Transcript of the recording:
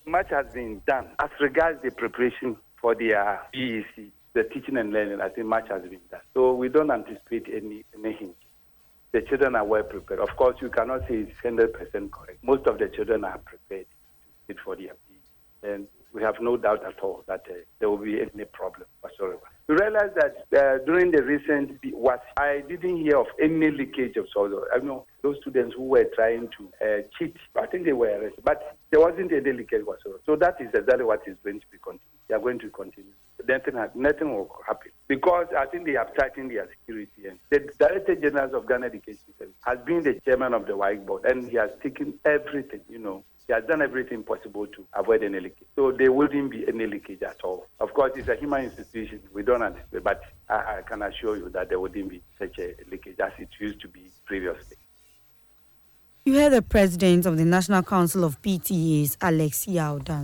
much has been done. As regards the preparation for their BEC, the teaching and learning, I think much has been done. So we don't anticipate any hint. The children are well prepared. Of course, you cannot say it's 100% correct. Most of the children are prepared for their BEC. And we have no doubt at all that there will be any problem whatsoever. We realize that during the recent I didn't hear of any leakage of soil. I know those students who were trying to cheat, I think they were arrested, but there wasn't any leakage whatsoever. So that is exactly what is going to be continued. They are going to continue. Nothing will happen because I think they have tightened their security. And the Director General of Ghana Education Service has been the chairman of the WAEC board, and he has taken everything, He has done everything possible to avoid any leakage. So there wouldn't be any leakage at all. Of course, it's a human institution. We don't anticipate, but I can assure you that there wouldn't be such a leakage as it used to be previously. You heard the president of the National Council of PTAs, Alex Yaudan.